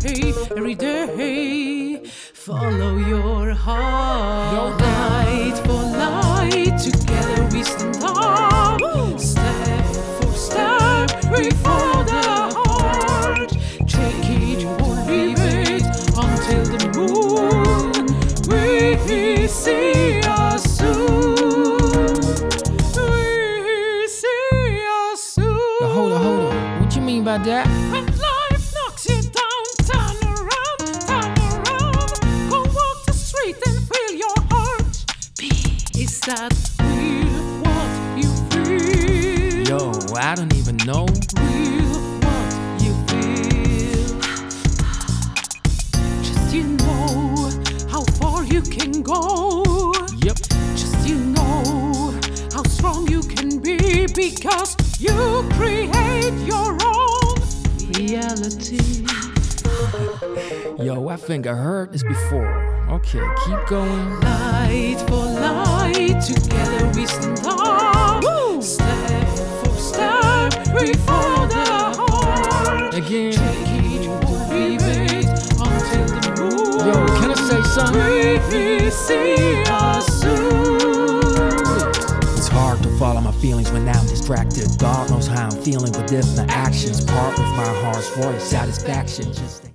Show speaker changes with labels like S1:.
S1: every day. Follow your heart. Light for light, together we stand up. Step for step, we follow the heart. Take it or leave it until the moon we see us soon. We see us soon.
S2: Now hold on. What you mean by that?
S1: When life knocks you down, turn around. Go walk the street and feel your heart beat. Is that real what you feel?
S2: Yo, I don't even know.
S1: Real what you feel. Just you know how far you can go.
S2: Yep.
S1: Just you know how strong you can be, because you create your own reality.
S2: Yo, I think I heard this before. Okay, keep going.
S1: Light for light, together we stand up. Step for step, we follow the heart.
S2: Again.
S1: Take it or leave it until the moon.
S2: Yo, can I say something?
S1: We see us soon.
S2: It's hard to follow my feelings when I'm distracted. God knows how I'm feeling, but if my actions part with my heart's voice, satisfaction just